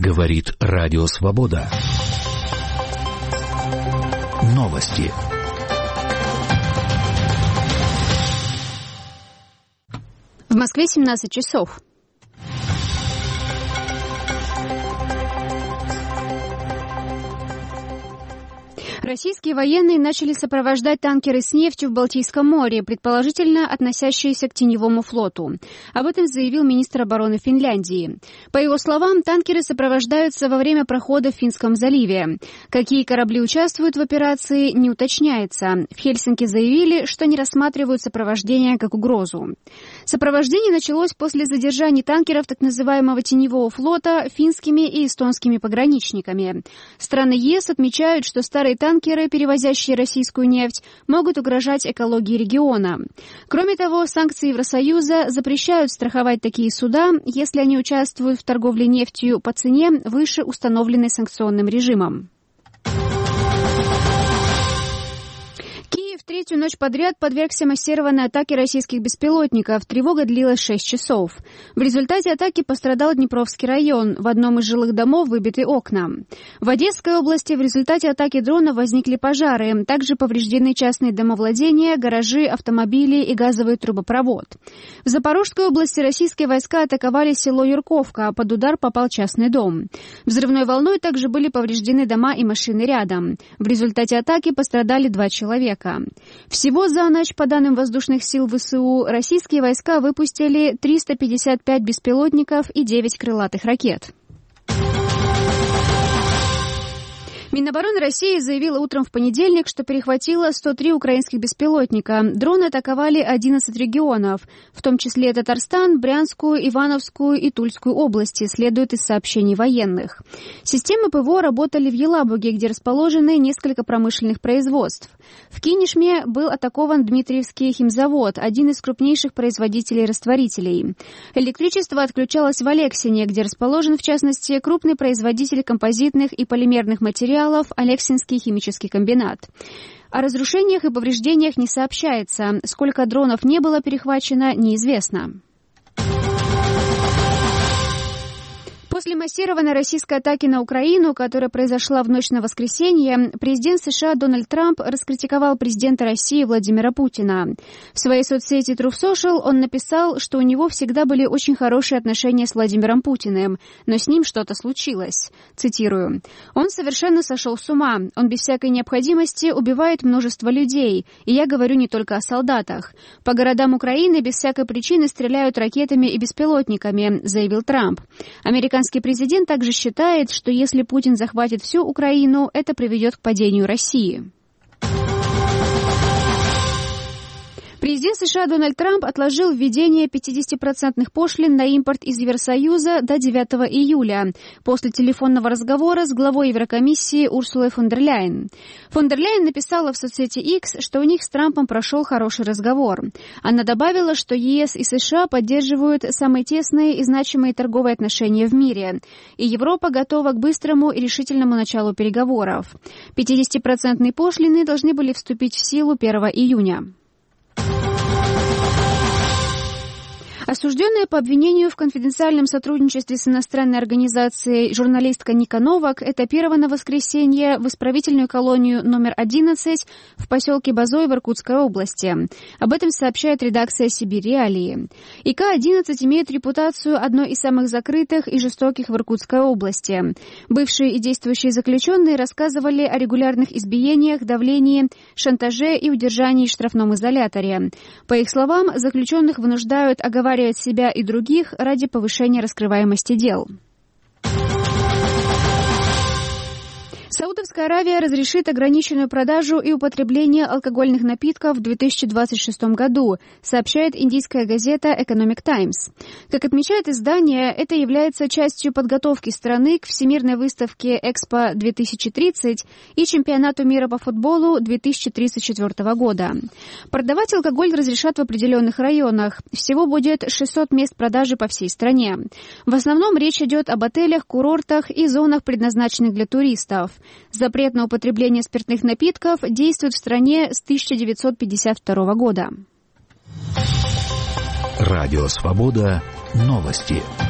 Говорит Радио Свобода. Новости. В Москве 17 часов. Российские военные начали сопровождать танкеры с нефтью в Балтийском море, предположительно относящиеся к теневому флоту. Об этом заявил министр обороны Финляндии. По его словам, танкеры сопровождаются во время прохода в Финском заливе. Какие корабли участвуют в операции, не уточняется. В Хельсинки заявили, что не рассматривают сопровождение как угрозу. Сопровождение началось после задержания танкеров так называемого теневого флота финскими и эстонскими пограничниками. Страны ЕС отмечают, что старые танкеры, перевозящие российскую нефть, могут угрожать экологии региона. Кроме того, санкции Евросоюза запрещают страховать такие суда, если они участвуют в торговле нефтью по цене, выше установленной санкционным режимом. Третью ночь подряд подвергся массированной атаке российских беспилотников. Тревога длилась 6 часов. В результате атаки пострадал Днепровский район. В одном из жилых домов выбиты окна. В Одесской области в результате атаки дронов возникли пожары. Также повреждены частные домовладения, гаражи, автомобили и газовый трубопровод. В Запорожской области российские войска атаковали село Юрковка. Под удар попал частный дом. Взрывной волной также были повреждены дома и машины рядом. В результате атаки пострадали 2 человека. Всего за ночь, по данным воздушных сил ВСУ, российские войска выпустили 355 беспилотников и 9 крылатых ракет. Минобороны России заявила утром в понедельник, что перехватила 103 украинских беспилотника. Дроны атаковали 11 регионов, в том числе Татарстан, Брянскую, Ивановскую и Тульскую области, следует из сообщений военных. Системы ПВО работали в Елабуге, где расположены несколько промышленных производств. В Кинешме был атакован Дмитриевский химзавод, один из крупнейших производителей растворителей. Электричество отключалось в Алексине, где расположен, в частности, крупный производитель композитных и полимерных материалов Алексинский химический комбинат. О разрушениях и повреждениях не сообщается. Сколько дронов не было перехвачено, неизвестно. После массированной российской атаки на Украину, которая произошла в ночь на воскресенье, президент США Дональд Трамп раскритиковал президента России Владимира Путина. В своей соцсети Truth Social он написал, что у него всегда были очень хорошие отношения с Владимиром Путиным, но с ним что-то случилось. Цитирую. «Он совершенно сошел с ума. Он без всякой необходимости убивает множество людей. И я говорю не только о солдатах. По городам Украины без всякой причины стреляют ракетами и беспилотниками», заявил Трамп. Американский президент также считает, что если Путин захватит всю Украину, это приведет к падению России. Президент США Дональд Трамп отложил введение 50% пошлин на импорт из Евросоюза до 9 июля после телефонного разговора с главой Еврокомиссии Урсулой фон дер Ляйен. Фон дер Ляйен написала в соцсети X, что у них с Трампом прошел хороший разговор. Она добавила, что ЕС и США поддерживают самые тесные и значимые торговые отношения в мире, и Европа готова к быстрому и решительному началу переговоров. 50% пошлины должны были вступить в силу 1 июня. Осужденная по обвинению в конфиденциальном сотрудничестве с иностранной организацией журналистка Ника Новак этапирована в воскресенье в исправительную колонию номер 11 в поселке Базой в Иркутской области. Об этом сообщает редакция «Сибирь Реалии». ИК-11 имеет репутацию одной из самых закрытых и жестоких в Иркутской области. Бывшие и действующие заключенные рассказывали о регулярных избиениях, давлении, шантаже и удержании в штрафном изоляторе. По их словам, заключенных вынуждают оговаривать себя и других ради повышения раскрываемости дел. Саудовская Аравия разрешит ограниченную продажу и употребление алкогольных напитков в 2026 году, сообщает индийская газета Economic Times. Как отмечает издание, это является частью подготовки страны к Всемирной выставке Экспо 2030 и Чемпионату мира по футболу 2034 года. Продавать алкоголь разрешат в определенных районах. Всего будет 600 мест продажи по всей стране. В основном речь идет об отелях, курортах и зонах, предназначенных для туристов. Запрет на употребление спиртных напитков действует в стране с 1952 года. Радио Свобода. Новости.